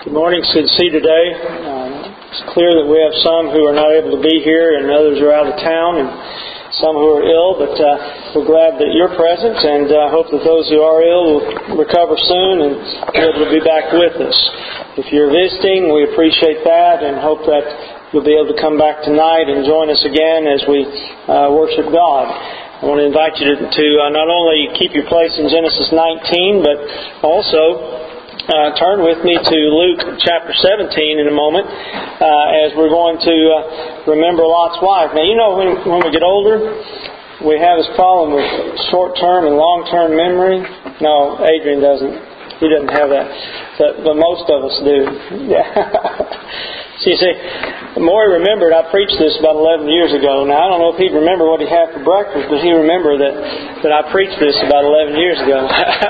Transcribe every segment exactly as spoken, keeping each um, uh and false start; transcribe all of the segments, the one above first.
Good morning. It's good to see you today. Uh, it's clear that we have some who are not able to be here and others are out of town and some who are ill, but uh, we're glad that you're present and uh, hope that those who are ill will recover soon and be able to be back with us. If you're visiting, we appreciate that and hope that you'll be able to come back tonight and join us again as we uh, worship God. I want to invite you to, to uh, not only keep your place in Genesis nineteen, but also Uh, turn with me to Luke chapter seventeen in a moment uh, as we're going to uh, remember Lot's wife. Now, you know when, when we get older, we have this problem with short-term and long-term memory. No, Adrian doesn't. He doesn't have that. But, but most of us do. Yeah. So you see, Maury remembered I preached this about eleven years ago. Now, I don't know if he'd remember what he had for breakfast, but he remembered that, that I preached this about eleven years ago.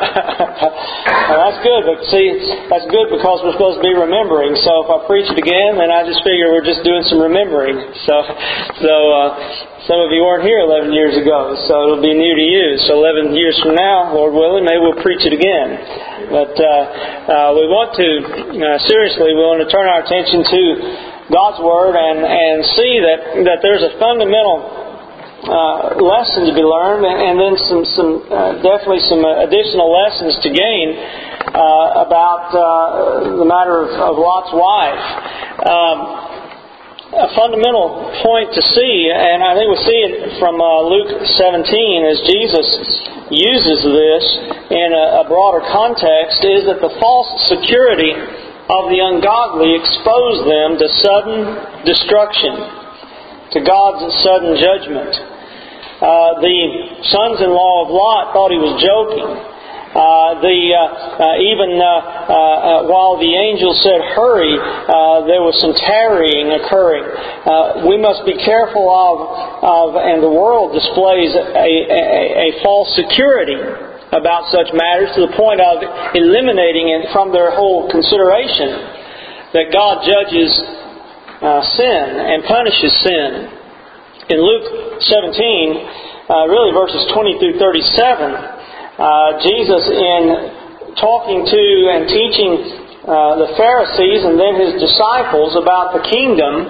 Well, that's good, but see, that's good because we're supposed to be remembering. So if I preach it again, then I just figure we're just doing some remembering. So, so uh, some of you weren't here eleven years ago, so it'll be new to you. So eleven years from now, Lord willing, maybe we'll preach it again. But uh, uh, we want to, uh, seriously, we want to turn our attention to God's Word and, and see that, that there's a fundamental uh, lesson to be learned and, and then some, some uh, definitely some additional lessons to gain uh, about uh, the matter of, of Lot's wife. Um, A fundamental point to see, and I think we see it from uh, Luke seventeen as Jesus uses this in a, a broader context, is that the false security of the ungodly expose them to sudden destruction, to God's sudden judgment. Uh, the sons-in-law of Lot thought he was joking. Uh, the uh, uh, even uh, uh, while the angel said hurry, uh, there was some tarrying occurring. Uh, we must be careful of, of, and the world displays a, a, a false security about such matters to the point of eliminating it from their whole consideration that God judges uh, sin and punishes sin. In Luke seventeen, uh, really verses twenty through thirty-seven. Uh, Jesus, in talking to and teaching uh, the Pharisees and then His disciples about the kingdom,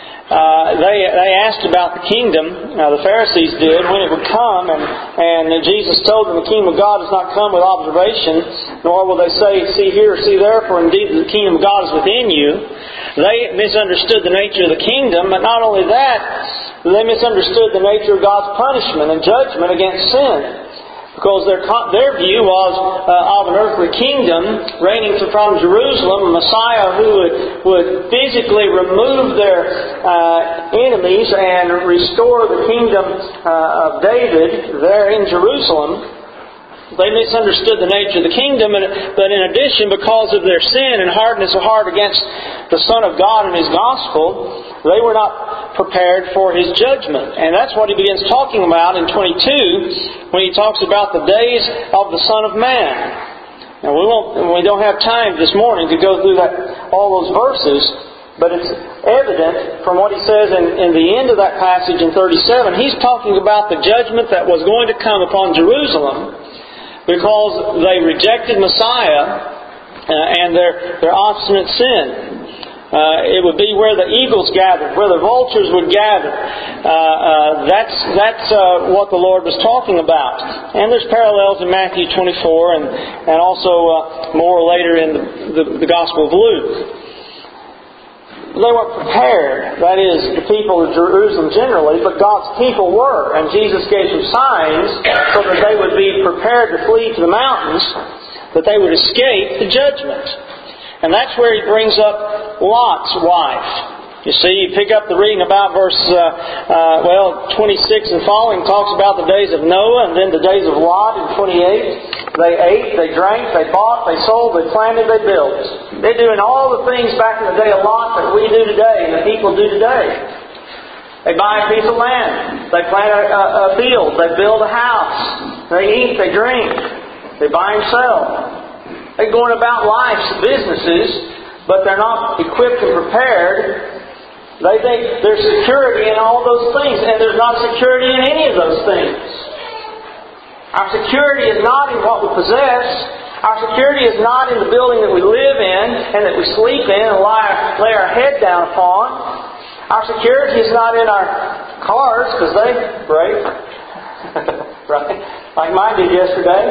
uh, they they asked about the kingdom. Uh, the Pharisees did when it would come, and and Jesus told them the kingdom of God does not come with observation, nor will they say, "See here, see there," for indeed the kingdom of God is within you. They misunderstood the nature of the kingdom, but not only that, they misunderstood the nature of God's punishment and judgment against sin. Because their their view was uh, of an earthly kingdom reigning from Jerusalem, a Messiah who would, would physically remove their uh, enemies and restore the kingdom uh, of David there in Jerusalem. They misunderstood the nature of the kingdom, but in addition, because of their sin and hardness of heart against the Son of God and His gospel, they were not prepared for His judgment. And that's what He begins talking about in twenty-two when He talks about the days of the Son of Man. Now we won't, we don't have time this morning to go through that all those verses, but it's evident from what He says in, in the end of that passage in thirty-seven. He's talking about the judgment that was going to come upon Jerusalem because they rejected Messiah uh, and their, their obstinate sin. Uh, it would be where the eagles gathered, where the vultures would gather. Uh, uh, that's that's uh, what the Lord was talking about. And there's parallels in Matthew twenty-four and, and also uh, more later in the, the, the Gospel of Luke. They weren't prepared, that is, the people of Jerusalem generally, but God's people were. And Jesus gave some signs so that they would be prepared to flee to the mountains, that they would escape the judgment. And that's where He brings up Lot's wife. You see, you pick up the reading about verse, uh, uh, well, twenty-six and following talks about the days of Noah and then the days of Lot in twenty-eight. They ate, they drank, they bought, they sold, they planted, they built. They're doing all the things back in the day of Lot that we do today and the people do today. They buy a piece of land. They plant a, a, a field. They build a house. They eat, they drink. They buy and sell. They're going about life's businesses, but they're not equipped and prepared. They think there's security in all those things, and there's not security in any of those things. Our security is not in what we possess. Our security is not in the building that we live in and that we sleep in and lie, lay our head down upon. Our security is not in our cars because they break. Right? Like mine did yesterday.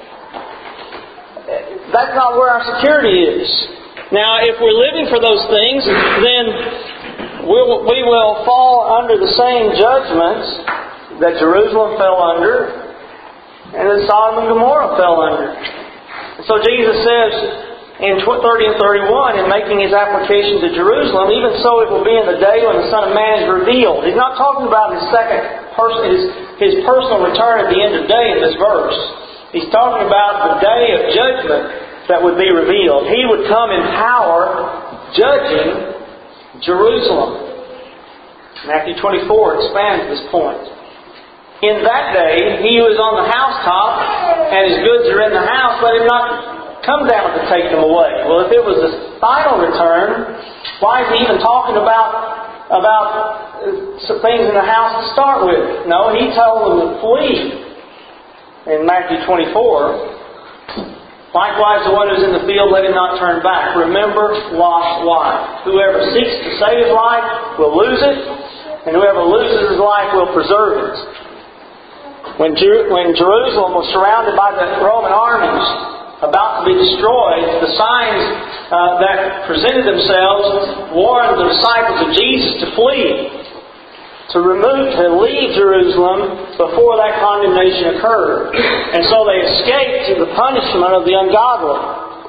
That's not where our security is. Now, if we're living for those things, then we'll, we will fall under the same judgments that Jerusalem fell under and that Sodom and Gomorrah fell under. And so Jesus says in thirty and thirty-one, in making His application to Jerusalem, even so it will be in the day when the Son of Man is revealed. He's not talking about His second person, His, His personal return at the end of the day in this verse. He's talking about the day of judgment that would be revealed. He would come in power, judging Jerusalem. Matthew twenty-four expands this point. In that day, he who is on the housetop and his goods are in the house, let him not come down to take them away. Well, if it was the final return, why is he even talking about about some things in the house to start with? No, he told them to flee in Matthew twenty-four. Likewise, the one who is in the field, let him not turn back. Remember Lot's wife. Whoever seeks to save his life will lose it, and whoever loses his life will preserve it. When, Jer- when Jerusalem was surrounded by the Roman armies, about to be destroyed, the signs uh, that presented themselves warned the disciples of Jesus to flee, to remove, to leave Jerusalem before that condemnation occurred. And so they escaped the punishment of the ungodly.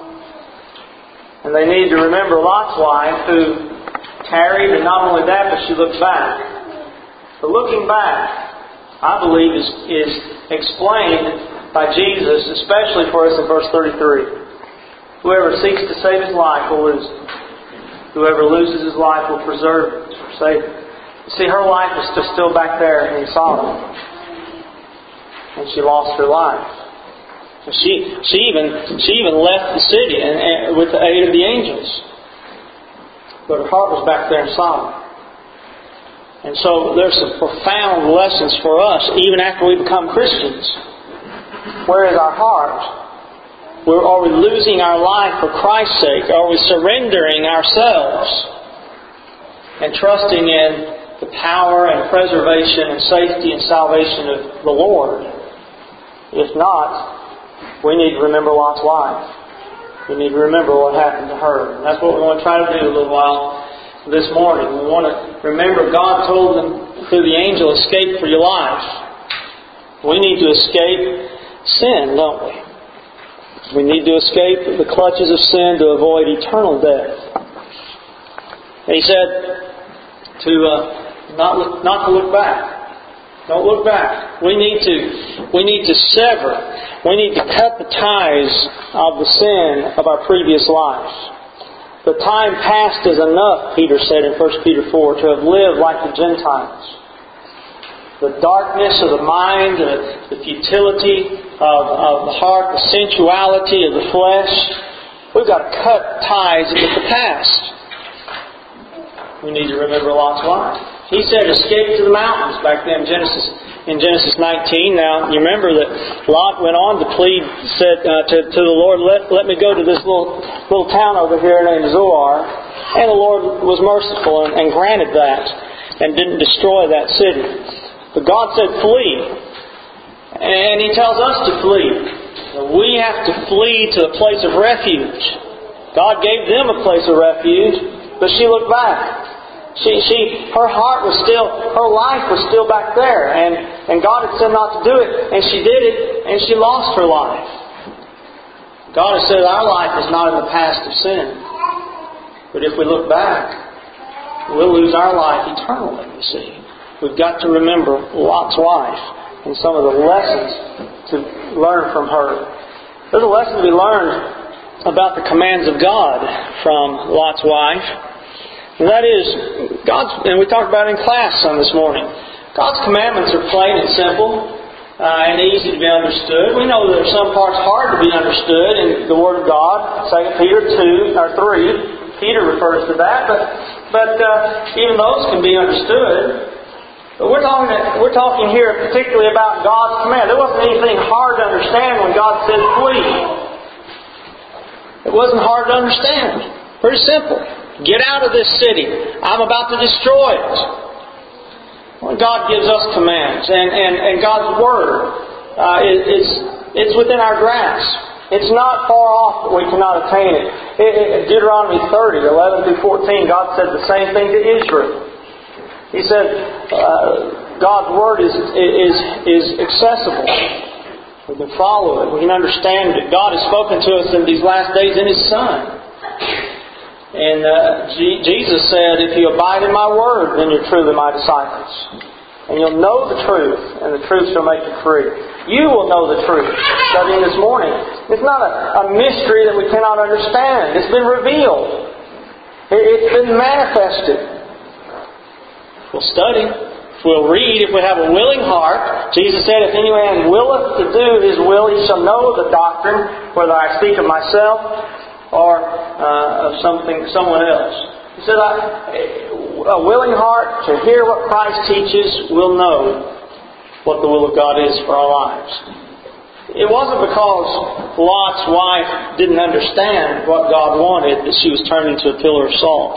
And they need to remember Lot's wife, who tarried, and not only that, but she looked back. But looking back, I believe, is, is explained by Jesus, especially for us in verse thirty-three. Whoever seeks to save his life will lose it. Whoever loses his life will preserve it, or save it. See, her life is still back there in Sodom. And she lost her life. And she she even she even left the city and, and with the aid of the angels. But her heart was back there in Sodom. And so there's some profound lessons for us even after we become Christians. Where is our heart? Where are we losing our life for Christ's sake? Are we surrendering ourselves and trusting in the power and preservation and safety and salvation of the Lord? If not, we need to remember Lot's wife. We need to remember what happened to her. And that's what we want to try to do a little while this morning. We want to remember God told them through the angel, escape for your life. We need to escape sin, don't we? We need to escape the clutches of sin to avoid eternal death. And he said to uh, not look, not to look back. Don't look back. We need to we need to sever. We need to cut the ties of the sin of our previous life. The time past is enough, Peter said in First Peter four, to have lived like the Gentiles. The darkness of the mind, the, the futility of, of the heart, the sensuality of the flesh. We've got to cut ties with the past. We need to remember Lot's wife. He said, escape to the mountains back then in Genesis in Genesis nineteen. Now, you remember that Lot went on to plead, said uh, to, to the Lord, let, let me go to this little little town over here named Zoar. And the Lord was merciful and, and granted that and didn't destroy that city. But God said, flee. And He tells us to flee. We have to flee to a place of refuge. God gave them a place of refuge, but she looked back. She, she, her heart was still, her life was still back there. And, and God had said not to do it. And she did it, and she lost her life. God has said our life is not in the past of sin. But if we look back, we'll lose our life eternally, you see. We've got to remember Lot's wife and some of the lessons to learn from her. There's a lesson to be learned about the commands of God from Lot's wife. And that is, God's, and we talked about it in class some this morning, God's commandments are plain and simple uh, and easy to be understood. We know there are some parts hard to be understood in the Word of God. Second Peter two or three, Peter refers to that, but but uh, even those can be understood. But we're talking we're talking here particularly about God's command. There wasn't anything hard to understand when God said flee. It wasn't hard to understand. Pretty simple. Get out of this city. I'm about to destroy it. Well, God gives us commands, and, and, and God's Word uh, is, is it's within our grasp. It's not far off that we cannot attain it. it, it Deuteronomy thirty, eleven through fourteen, God said the same thing to Israel. He said, uh, God's Word is, is, is accessible. We can follow it. We can understand it. God has spoken to us in these last days in His Son. And uh, G- Jesus said, if you abide in my Word, then you're truly my disciples. And you'll know the truth, and the truth shall make you free. You will know the truth. Studying this morning. It's not a, a mystery that we cannot understand. It's been revealed. It, it's been manifested. We'll study. We'll read. If we have a willing heart, Jesus said, if any man willeth to do His will, he shall know the doctrine, whether I speak of myself or uh, of something, someone else. He said, I, a willing heart to hear what Christ teaches will know what the will of God is for our lives. It wasn't because Lot's wife didn't understand what God wanted that she was turned into a pillar of salt.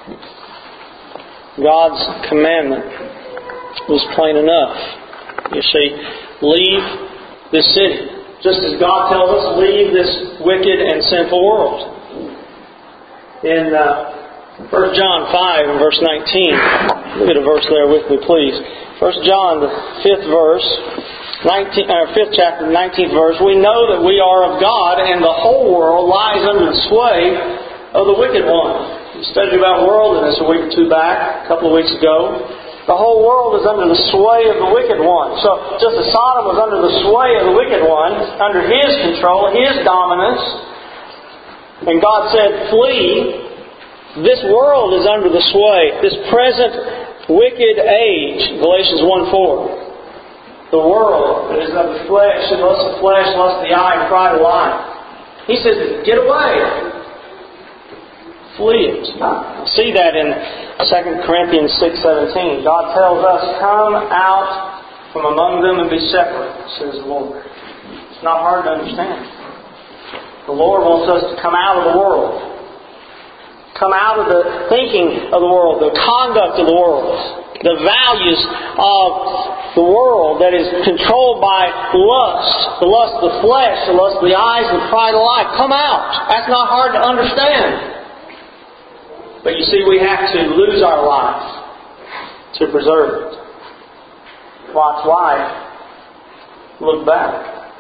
God's commandment was plain enough. You see, leave this city. Just as God tells us, leave this wicked and sinful world. In uh, First John five and verse nineteen, look at a verse there with me, please. First John, the fifth verse, nineteen, uh, fifth chapter, nineteenth verse. We know that we are of God, and the whole world lies under the sway of the wicked one. We studied about worldliness a week or two back, a couple of weeks ago. The whole world is under the sway of the wicked one. So, just as Sodom was under the sway of the wicked one, under his control, his dominance, and God said, flee, this world is under the sway, this present wicked age, Galatians one four. The world that is of the flesh, and lust of the flesh, lust of the eye, and pride of life. He says, get away. Flee it. See that in Second Corinthians six seventeen. God tells us, come out from among them and be separate, says the Lord. It's not hard to understand. The Lord wants us to come out of the world. Come out of the thinking of the world, the conduct of the world, the values of the world that is controlled by lust, the lust of the flesh, the lust of the eyes, and the pride of life. Come out. That's not hard to understand. But you see, we have to lose our life to preserve it. Lot's wife looked back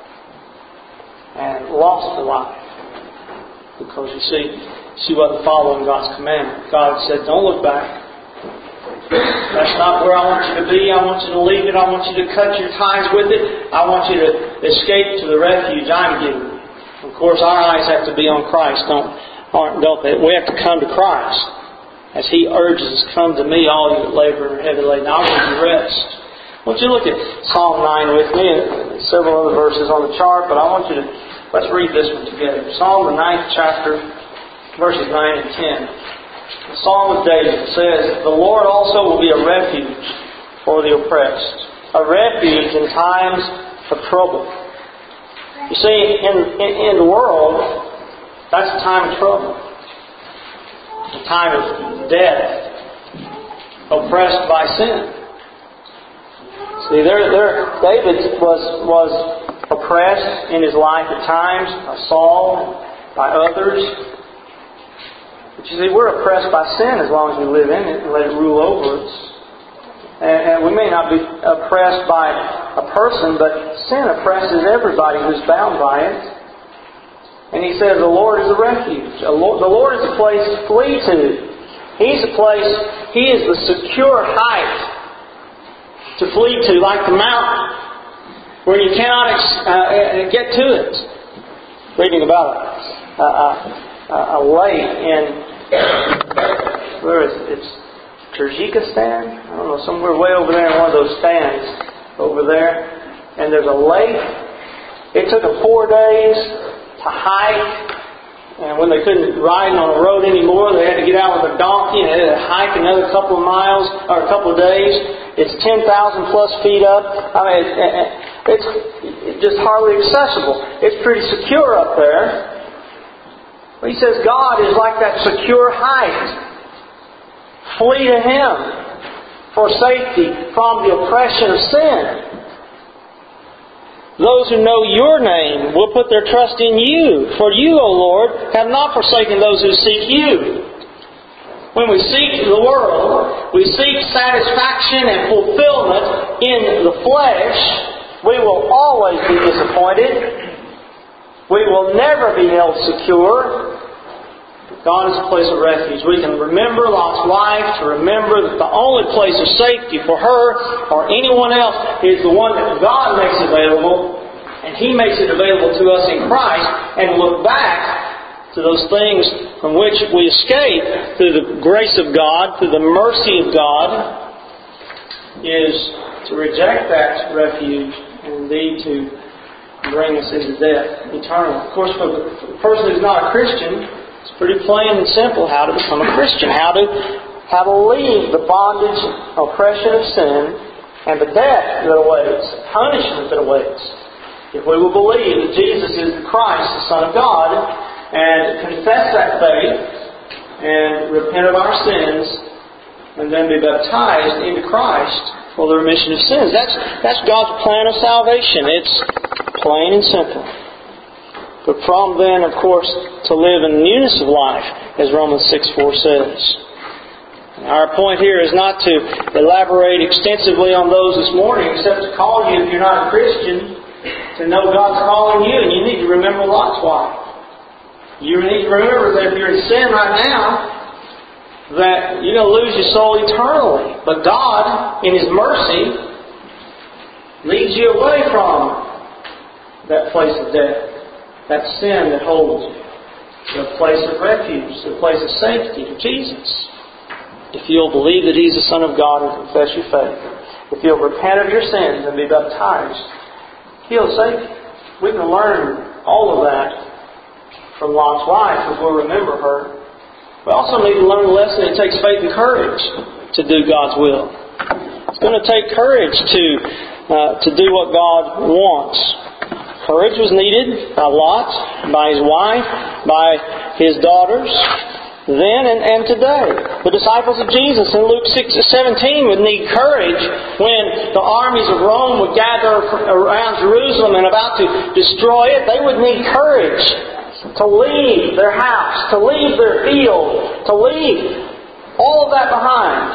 and lost her life. Because you see, she wasn't following God's commandment. God said, don't look back. That's not where I want you to be. I want you to leave it. I want you to cut your ties with it. I want you to escape to the refuge I'm giving you. Of course, our eyes have to be on Christ, don't Aren't, don't they? We have to come to Christ. As He urges us, come to me, all you that labor and are heavy laden. I'll give you rest. I want you to look at Psalm nine with me, and several other verses on the chart, but I want you to, let's read this one together. Psalm the ninth chapter, verses nine and ten. The Psalm of David says, the Lord also will be a refuge for the oppressed, a refuge in times of trouble. You see, in, in, in the world, that's a time of trouble. A time of death. Oppressed by sin. See, there, there, David was, was oppressed in his life at times by Saul, by others. But you see, we're oppressed by sin as long as we live in it and let it rule over us. And, and we may not be oppressed by a person, but sin oppresses everybody who's bound by it. And he says the Lord is a refuge. The Lord is a place to flee to. He's a place, He is the secure height to flee to, like the mountain, where you cannot uh, get to it. Reading about a, a, a lake in, where is it? It's Kyrgyzstan? I don't know, somewhere way over there in one of those stands over there. And there's a lake. It took them four days to hike, and when they couldn't ride on a road anymore, they had to get out with a donkey and they had to hike another couple of miles or a couple of days. It's ten thousand plus feet up. I mean, it's, it's just hardly accessible. It's pretty secure up there, But he says God is like that secure height. Flee to Him for safety from the oppression of sin. Those who know Your name will put their trust in You. For You, O Lord, have not forsaken those who seek You. When we seek the world, we seek satisfaction and fulfillment in the flesh, we will always be disappointed. We will never be held secure. God is a place of refuge. We can remember Lot's wife, to remember that the only place of safety for her or anyone else is the one that God makes available, and He makes it available to us in Christ, and look back to those things from which we escape through the grace of God, through the mercy of God, is to reject that refuge and indeed to bring us into death eternally. Of course, for the person who's not a Christian, it's pretty plain and simple how to become a Christian, how to how to leave the bondage, oppression of sin, and the death that awaits, punishment that awaits. If we will believe that Jesus is the Christ, the Son of God, and confess that faith, and repent of our sins, and then be baptized into Christ for the remission of sins. That's that's God's plan of salvation. It's plain and simple. But from then, of course, to live in newness of life, as Romans six four says. Our point here is not to elaborate extensively on those this morning, except to call you, if you're not a Christian, to know God's calling you, and you need to remember Lot's wife. You need to remember that if you're in sin right now, that you're going to lose your soul eternally. But God, in His mercy, leads you away from that place of death, that sin that holds you, to a place of refuge, to a place of safety, to Jesus. If you'll believe that He's the Son of God and confess your faith, if you'll repent of your sins and be baptized, He'll save you. We can learn all of that from Lot's wife, if we'll remember her. We also need to learn the lesson it takes faith and courage to do God's will. It's going to take courage to uh, to do what God wants. Courage was needed by Lot, by his wife, by his daughters, then and, and today. The disciples of Jesus in Luke six seventeen would need courage when the armies of Rome would gather around Jerusalem and about to destroy it. They would need courage to leave their house, to leave their field, to leave all of that behind,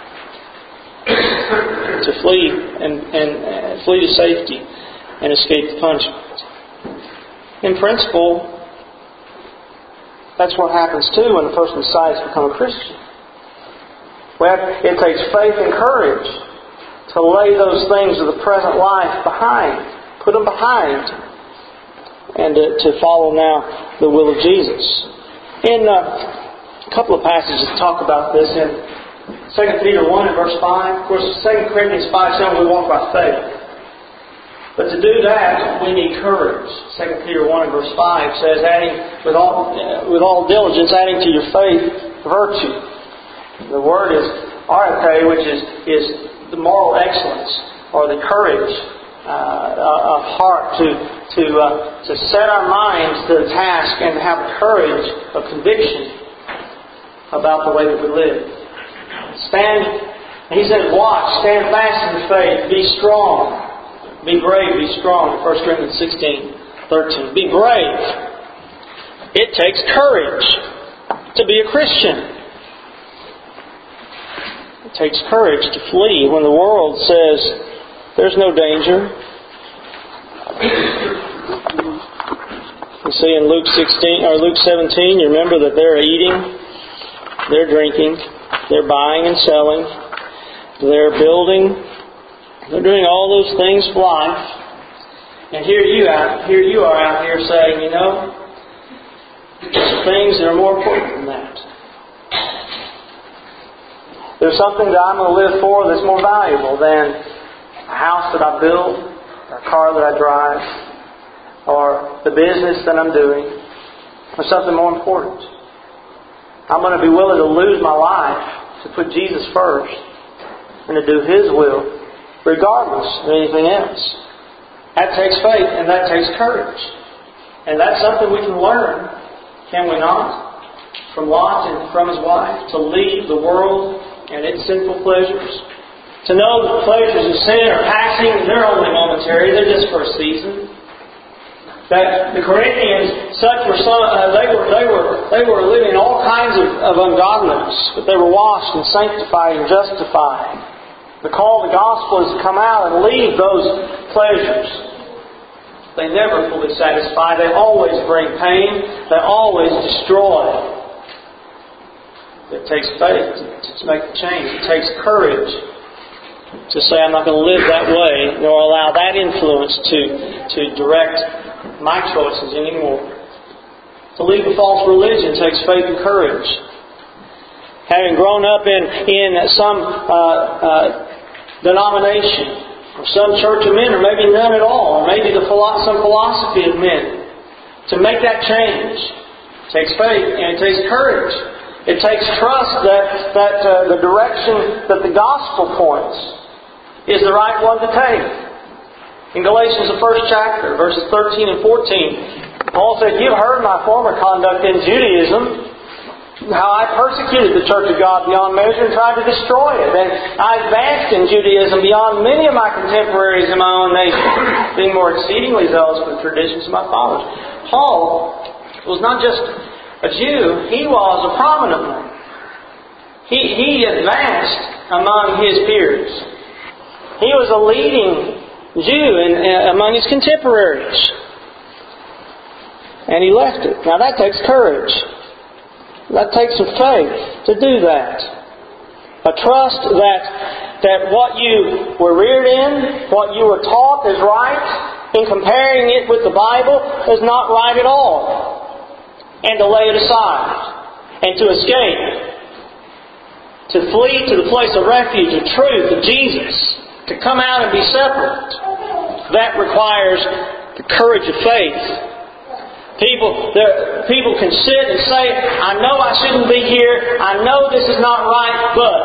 to flee and, and uh, flee to safety and escape the punishment. In principle, that's what happens too when a person decides to become a Christian. Well, it takes faith and courage to lay those things of the present life behind, put them behind, and to, to follow now the will of Jesus. In uh, a couple of passages talk about this. In Second Peter one and verse five, of course, Second Corinthians five seven, we walk by faith. But to do that, we need courage. Second Peter one and verse five says, adding with all uh, with all diligence, adding to your faith virtue. The word is arete, which is is the moral excellence or the courage uh, of heart to to uh, to set our minds to the task and have courage of conviction about the way that we live. Stand, he says, watch, stand fast in the faith, be strong, be brave, be strong. First Corinthians sixteen thirteen. Be brave. It takes courage to be a Christian. It takes courage to flee when the world says there's no danger. You see in Luke sixteen or Luke seventeen, you remember that they're eating, they're drinking, they're buying and selling, they're building, they're doing all those things for life. And here you out, here you are out here saying, you know, there's things that are more important than that. There's something that I'm going to live for that's more valuable than a house that I build, or a car that I drive, or the business that I'm doing, or something more important. I'm going to be willing to lose my life to put Jesus first and to do His will, regardless of anything else. That takes faith and that takes courage. And that's something we can learn Can we not? From Lot and from his wife, to leave the world and its sinful pleasures. To know that the pleasures of sin are passing, they're only momentary, they're just for a season. That the Corinthians, such were some, uh, they were they were they were living all kinds of, of ungodliness, but they were washed and sanctified and justified. The call of the gospel is to come out and leave those pleasures. They never fully satisfy. They always bring pain. They always destroy. It takes faith to make the change. It takes courage to say, I'm not going to live that way, nor allow that influence to, to direct my choices anymore. To leave a false religion takes faith and courage. Having grown up in, in some uh, uh, denomination, or some church of men, or maybe none at all, or maybe the philo- some philosophy of men, to make that change takes faith and it takes courage. It takes trust that, that uh, the direction that the gospel points is the right one to take. In Galatians, the first chapter, verses thirteen and fourteen, Paul said, You've heard my former conduct in Judaism, how I persecuted the church of God beyond measure and tried to destroy it. And I advanced in Judaism beyond many of my contemporaries in my own nation, being more exceedingly zealous for the traditions of my fathers. Paul was not just a Jew, he was a prominent one. He, he advanced among his peers. He was a leading Jew in, uh, among his contemporaries. And he left it. Now that takes courage. That takes some faith to do that. A trust that, that what you were reared in, what you were taught is right, in comparing it with the Bible is not right at all. And to lay it aside. And to escape. To flee to the place of refuge, of truth, of Jesus. To come out and be separate. That requires the courage of faith. People, people can sit and say, I know I shouldn't be here. I know this is not right,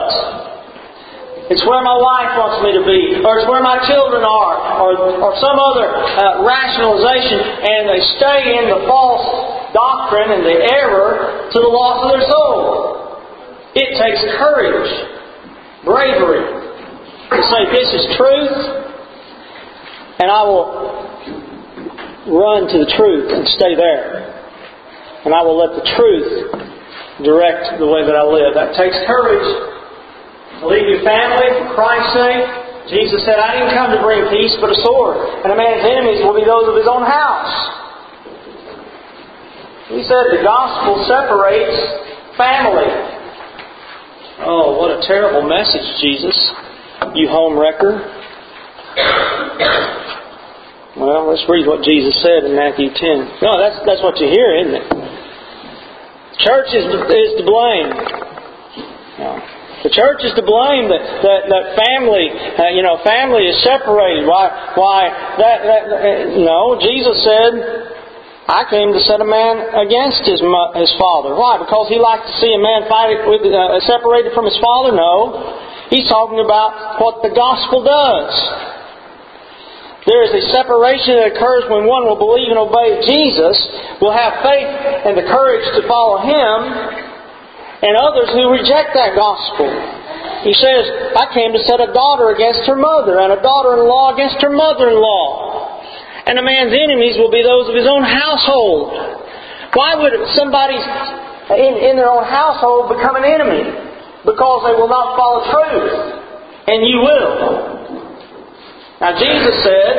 but it's where my wife wants me to be, or it's where my children are, or, or some other uh, rationalization, and they stay in the false doctrine and the error to the loss of their soul. It takes courage, bravery, to say this is truth, and I will run to the truth and stay there. And I will let the truth direct the way that I live. That takes courage. Leave your family for Christ's sake. Jesus said, I didn't come to bring peace but a sword. And a man's enemies will be those of his own house. He said the gospel separates family. Oh, what a terrible message, Jesus. You home wrecker. Well, let's read what Jesus said in Matthew ten. No, that's that's what you hear, isn't it? Church is is to blame. No. The church is to blame that that, that family, uh, you know, family is separated. Why? Why? That, that uh, no. Jesus said, "I came to set a man against his his father." Why? Because he liked to see a man fight with uh, separated from his father? No. He's talking about what the gospel does. There is a separation that occurs when one will believe and obey Jesus, will have faith and the courage to follow Him, and others who reject that gospel. He says, I came to set a daughter against her mother, and a daughter-in-law against her mother-in-law. And a man's enemies will be those of his own household. Why would somebody in, in their own household become an enemy? Because they will not follow truth. And you will. Now Jesus said,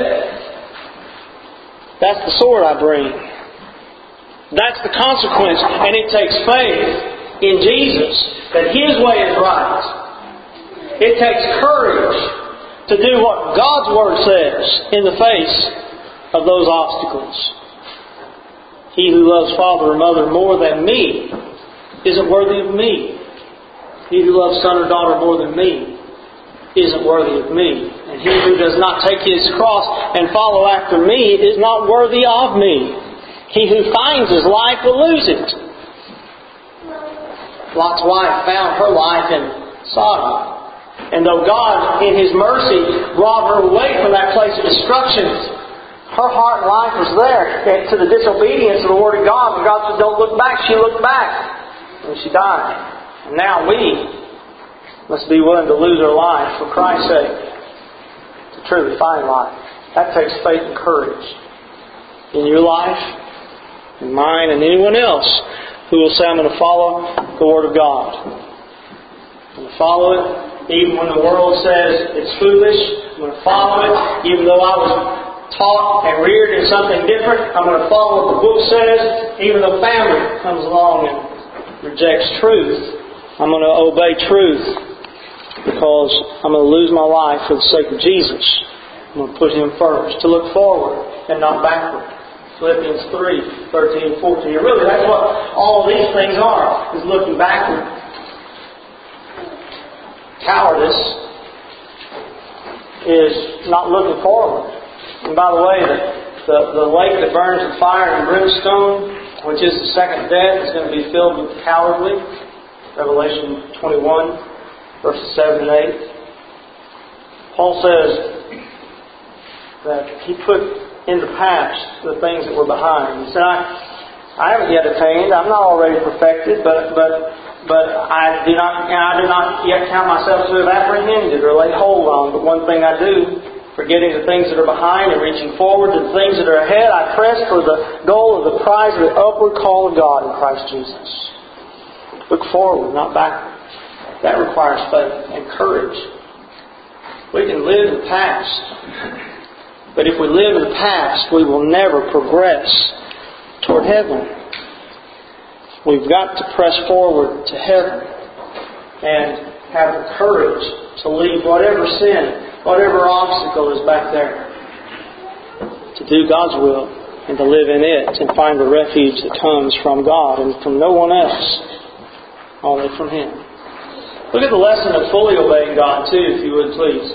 that's the sword I bring. That's the consequence. And it takes faith in Jesus that His way is right. It takes courage to do what God's Word says in the face of those obstacles. He who loves father or mother more than me isn't worthy of me. He who loves son or daughter more than me isn't worthy of me. And he who does not take his cross and follow after me is not worthy of me. He who finds his life will lose it. Lot's wife found her life in Sodom. And though God, in His mercy, brought her away from that place of destruction, her heart and life was there to the disobedience of the Word of God. When God said, don't look back, she looked back. And she died. And now we must be willing to lose our life for Christ's sake to truly find life. That takes faith and courage in your life, in mine, and anyone else who will say, I'm going to follow the Word of God. I'm going to follow it even when the world says it's foolish. I'm going to follow it even though I was taught and reared in something different. I'm going to follow what the book says even though family comes along and rejects truth. I'm going to obey truth because I'm going to lose my life for the sake of Jesus. I'm going to put Him first. To look forward and not backward. Philippians three, thirteen and fourteen. And really, that's what all of these things are, is looking backward. Cowardice is not looking forward. And by the way, the, the, the lake that burns with fire and brimstone, which is the second death, is going to be filled with the cowardly. Revelation twenty-one, verses seven and eight. Paul says that he put in the past the things that were behind. He said, I, I haven't yet attained. I'm not already perfected, but but but I do not I do not yet count myself to have apprehended or laid hold on. But one thing I do, forgetting the things that are behind and reaching forward to the things that are ahead, I press for the goal of the prize of the upward call of God in Christ Jesus. Look forward, not backward. That requires faith and courage. We can live in the past. But if we live in the past, we will never progress toward heaven. We've got to press forward to heaven and have the courage to leave whatever sin, whatever obstacle is back there, to do God's will and to live in it and find the refuge that comes from God and from no one else, only from Him. Look at the lesson of fully obeying God too, if you would please.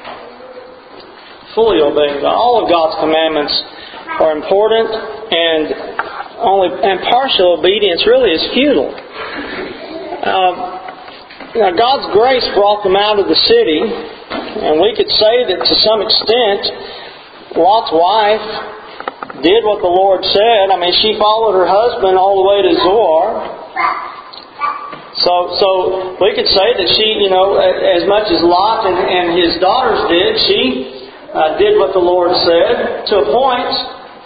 Fully obeying God. All of God's commandments are important, and only and partial obedience really is futile. Um, now, God's grace brought them out of the city, and we could say that to some extent, Lot's wife did what the Lord said. I mean, she followed her husband all the way to Zoar. So, so we could say that she, you know, as much as Lot and, and his daughters did, she Uh, did what the Lord said to a point,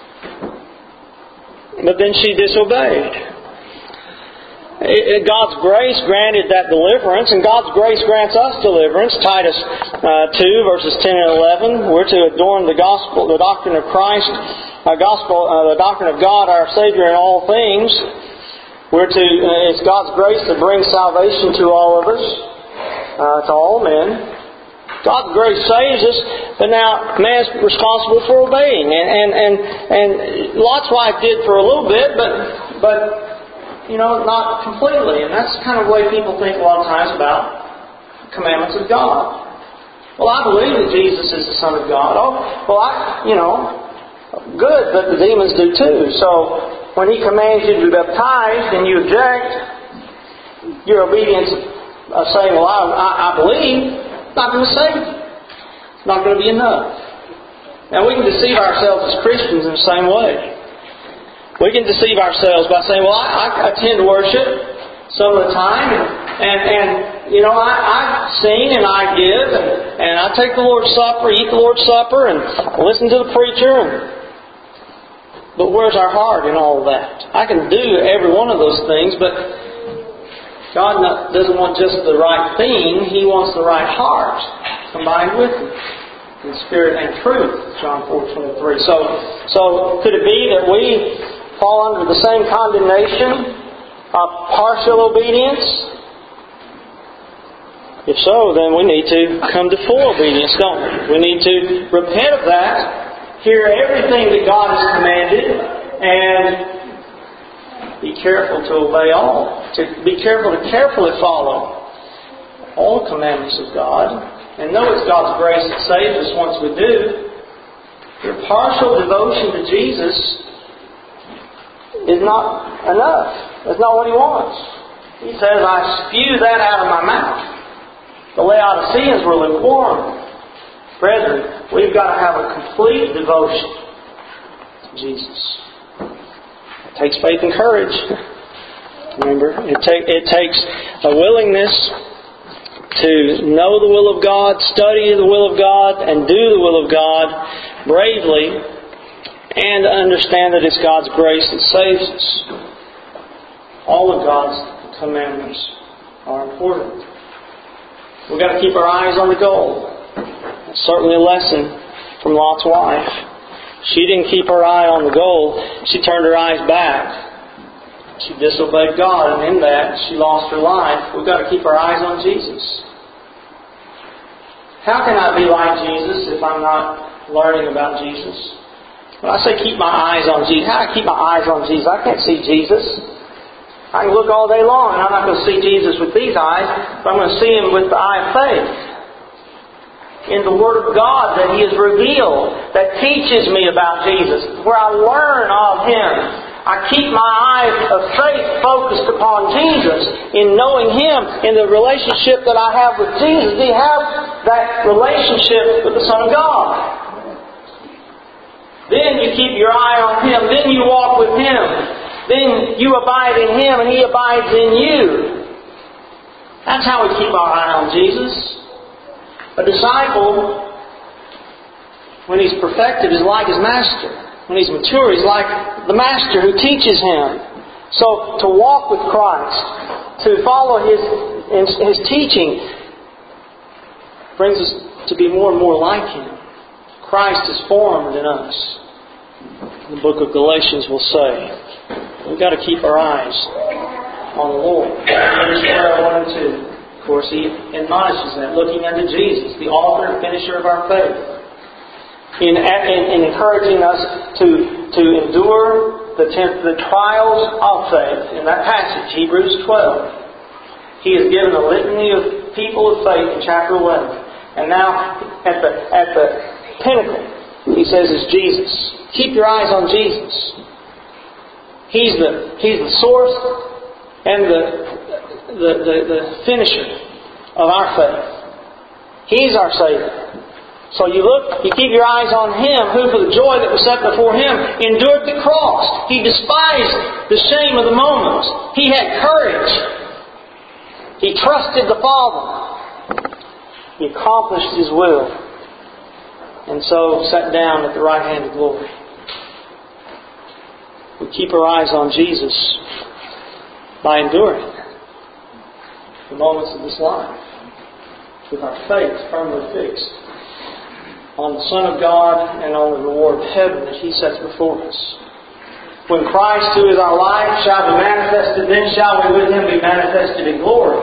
but then she disobeyed. It, it, God's grace granted that deliverance, and God's grace grants us deliverance. Titus uh, two, verses ten and eleven. We're to adorn the gospel, the doctrine of Christ, uh, gospel, uh, the doctrine of God, our Savior in all things. We're to. Uh, it's God's grace that brings salvation to all of us, uh, to all men. God's grace saves us, but now man's responsible for obeying. And, and, and, and Lot's wife did for a little bit, but, but, you know, not completely. And that's kind of the way people think a lot of times about the commandments of God. Well, I believe that Jesus is the Son of God. Oh, well, I, you know, good, but the demons do too. So when He commands you to be baptized and you object, your obedience of saying, well, I, I, I believe, not going to save you. It's not going to be enough. Now we can deceive ourselves as Christians in the same way. We can deceive ourselves by saying, well, I, I attend worship some of the time, and, and, and you know, I, I sing and I give, and, and I take the Lord's Supper, eat the Lord's Supper, and listen to the preacher. And, but where's our heart in all of that? I can do every one of those things, but God not, doesn't want just the right thing. He wants the right heart combined with it, in spirit and truth. John four twenty-three. So, so could it be that we fall under the same condemnation of partial obedience? If so, then we need to come to full obedience, don't we? We need to repent of that, hear everything that God has commanded, and be careful to obey all. To be careful to carefully follow all the commandments of God. And know it's God's grace that saves us once we do. Your partial devotion to Jesus is not enough. That's not what He wants. He says, I spew that out of my mouth. The Laodiceans were lukewarm. Brethren, we've got to have a complete devotion Jesus. It takes faith and courage. Remember, it, take, it takes a willingness to know the will of God, study the will of God, and do the will of God bravely, and understand that it's God's grace that saves us. All of God's commandments are important. We've got to keep our eyes on the goal. That's certainly a lesson from Lot's wife. She didn't keep her eye on the goal. She turned her eyes back. She disobeyed God, and in that, she lost her life. We've got to keep our eyes on Jesus. How can I be like Jesus if I'm not learning about Jesus? When I say keep my eyes on Jesus, how do I keep my eyes on Jesus? I can't see Jesus. I can look all day long, and I'm not going to see Jesus with these eyes, but I'm going to see Him with the eye of faith. In the Word of God that He has revealed, that teaches me about Jesus, where I learn of Him. I keep my eyes of faith focused upon Jesus, in knowing Him, in the relationship that I have with Jesus. We have that relationship with the Son of God. Then you keep your eye on Him. Then you walk with Him. Then you abide in Him and He abides in you. That's how we keep our eye on Jesus. A disciple, when he's perfected, is like his master. When he's mature, he's like the master who teaches him. So to walk with Christ, to follow His, His teaching, brings us to be more and more like Him. Christ is formed in us. The book of Galatians will say, we've got to keep our eyes on the Lord. Verse one and two. Of course, he admonishes that, looking unto Jesus, the author and finisher of our faith, in, in, in encouraging us to, to endure the, temp, the trials of faith. In that passage, Hebrews twelve, he has given a litany of people of faith in chapter eleven. And now, at the, at the pinnacle, he says, is Jesus. Keep your eyes on Jesus. He's the, he's the source and the, the, the, the finisher of our faith. He's our Savior. So you look, you keep your eyes on Him, who for the joy that was set before Him endured the cross. He despised the shame of the moment. He had courage. He trusted the Father. He accomplished His will. And so sat down at the right hand of glory. We keep our eyes on Jesus by enduring the moments of this life with our faith firmly fixed on the Son of God and on the reward of heaven that He sets before us. When Christ, who is our life, shall be manifested, then shall we with Him be manifested in glory.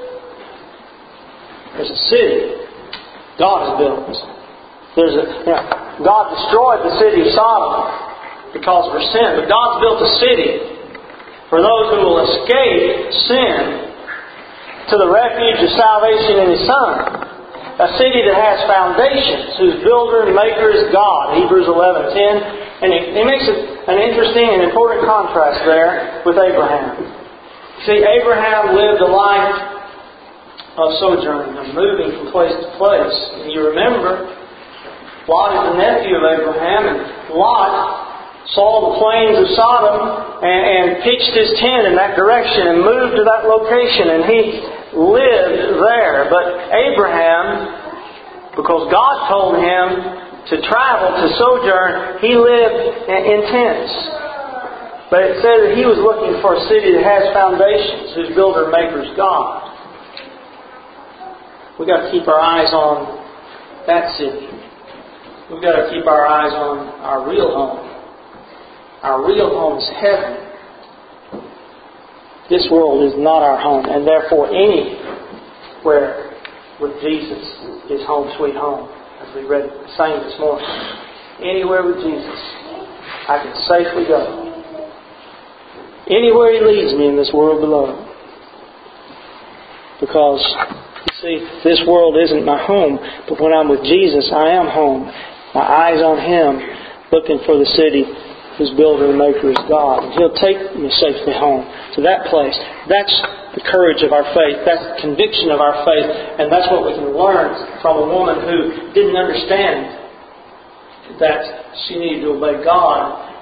There's a city God has built. There's a, you know, God destroyed the city of Sodom because of her sin, but God's built a city for those who will escape sin to the refuge of salvation in His Son. A city that has foundations, whose builder and maker is God. Hebrews eleven ten. And it, it makes an interesting and important contrast there with Abraham. See, Abraham lived a life of sojourning, of moving from place to place. And you remember, Lot is the nephew of Abraham, and Lot saw the plains of Sodom and, and pitched his tent in that direction and moved to that location, and he lived there. But Abraham, because God told him to travel, to sojourn, he lived in tents. But it said that he was looking for a city that has foundations, whose builder and maker is God. We've got to keep our eyes on that city. We've got to keep our eyes on our real home. Our real home is heaven. This world is not our home, and therefore anywhere with Jesus is home sweet home, as we read sang this morning. Anywhere with Jesus, I can safely go. Anywhere He leads me in this world below. Because, you see, this world isn't my home, but when I'm with Jesus, I am home. My eyes on Him, looking for the city whose builder and maker is God. And He'll take me safely home to that place. That's the courage of our faith. That's the conviction of our faith. And that's what we can learn from a woman who didn't understand that she needed to obey God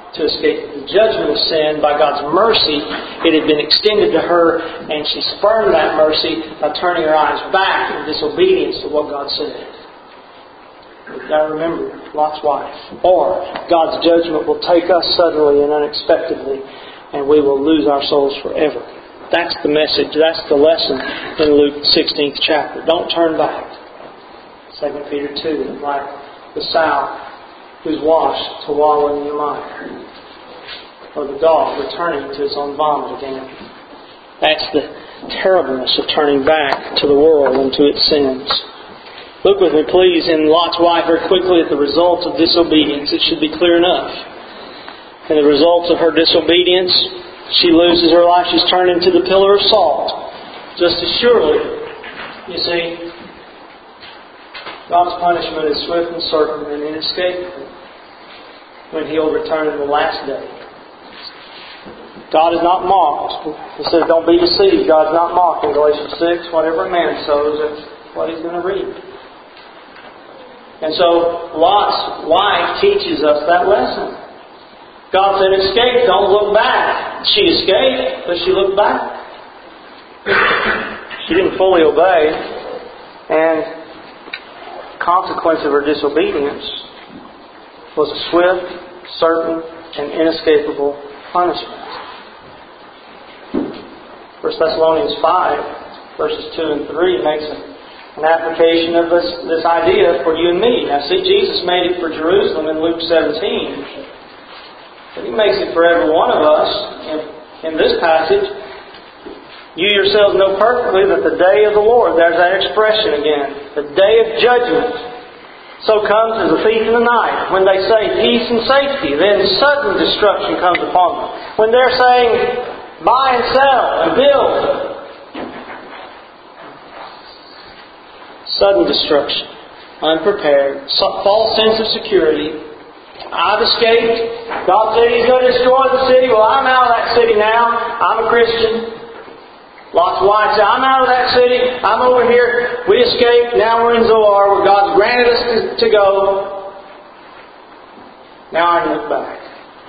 to escape the judgment of sin. By God's mercy, it had been extended to her, and she spurned that mercy by turning her eyes back in disobedience to what God said. We've got to remember Lot's wife. Or God's judgment will take us suddenly and unexpectedly, and we will lose our souls forever. That's the message. That's the lesson in Luke sixteenth chapter. Don't turn back. Second Peter two, like the sow who's washed to wallow in the mire, or the dog returning to its own vomit again. That's the terribleness of turning back to the world and to its sins. Look with me, please, in Lot's wife very quickly at the results of disobedience. It should be clear enough. And the results of her disobedience, she loses her life. She's turned into the pillar of salt. Just as surely, you see, God's punishment is swift and certain and inescapable when He'll return in the last day. God is not mocked. He says, don't be deceived. God is not mocked in Galatians six. Whatever a man sows, that's what he's going to reap. And so Lot's wife teaches us that lesson. God said, escape, don't look back. She escaped, but she looked back. She didn't fully obey. And the consequence of her disobedience was a swift, certain, and inescapable punishment. First Thessalonians five, verses two and three makes an application of this, this idea for you and me. Now see, Jesus made it for Jerusalem in Luke seventeen. But He makes it for every one of us in, in this passage. You yourselves know perfectly that the day of the Lord, there's that expression again, the day of judgment, so comes as a thief in the night. When they say peace and safety, then sudden destruction comes upon them. When they're saying buy and sell and build, sudden destruction, unprepared, false sense of security. I've escaped. God said He's going to destroy the city. Well, I'm out of that city now. I'm a Christian. Lot's wife said, I'm out of that city. I'm over here. We escaped. Now we're in Zoar, where God's granted us to, to go. Now I can look back.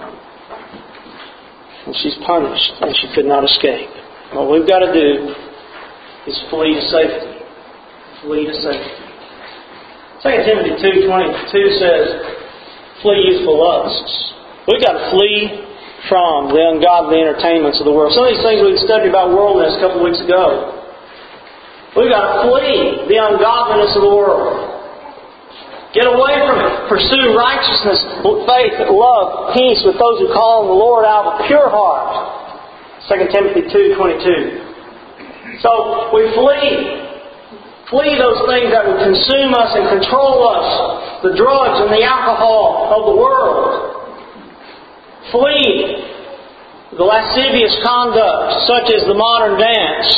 And she's punished, and she could not escape. What we've got to do is flee to safety. Flee to safety. Second Timothy two twenty-two says, flee youthful lusts. We've got to flee from the ungodly entertainments of the world. Some of these things we studied about worldliness a couple of weeks ago. We've got to flee the ungodliness of the world. Get away from it. Pursue righteousness, faith, love, peace with those who call on the Lord out of a pure heart. Second Timothy two twenty-two. So we flee. Flee those things that would consume us and control us. The drugs and the alcohol of the world. Flee the lascivious conduct such as the modern dance.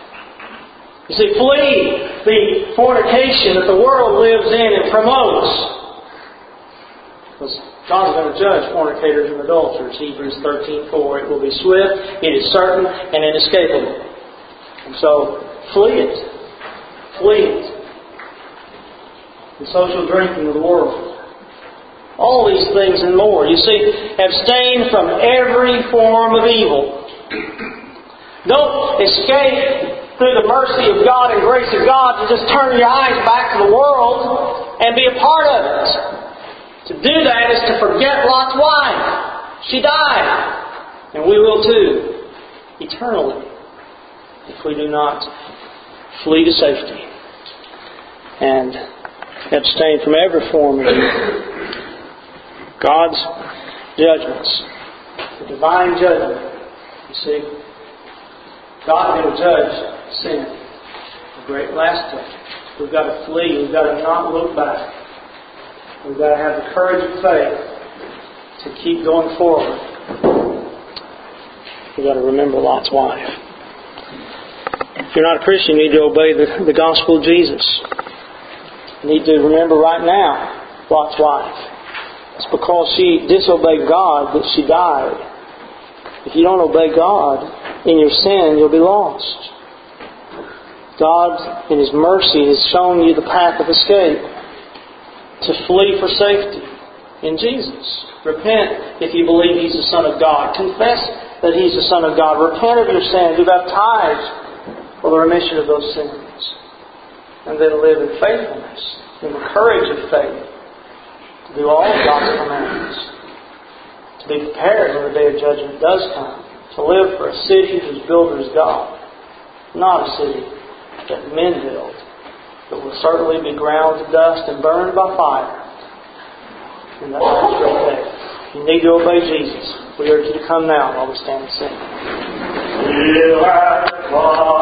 You see, flee the fornication that the world lives in and promotes. Because God's going to judge fornicators and adulterers. Hebrews thirteen four. It will be swift, it is certain, and inescapable. And so, flee it. Flee it. The social drinking of the world. All these things and more. You see, abstain from every form of evil. Don't escape through the mercy of God and grace of God to just turn your eyes back to the world and be a part of it. To do that is to forget Lot's wife. She died. And we will too. Eternally. If we do not flee to safety and abstain from every form of evil. God's judgments. The divine judgment. You see, God will judge sin. The great last day. We've got to flee. We've got to not look back. We've got to have the courage of faith to keep going forward. We've got to remember Lot's wife. If you're not a Christian, you need to obey the, the gospel of Jesus. You need to remember right now Lot's wife. It's because she disobeyed God that she died. If you don't obey God in your sin, you'll be lost. God, in His mercy, has shown you the path of escape. To flee for safety. in Jesus. Repent if you believe He's the Son of God. Confess that He's the Son of God. Repent of your sins. Be baptized for the remission of those sins. And then live in faithfulness, in the courage of faith, to do all of God's commandments. To be prepared when the day of judgment does come. To live for a city whose builder is God. Not a city that men build, but will certainly be ground to dust and burned by fire in that last great day. You need to obey Jesus. We urge you to come now while we stand and sing.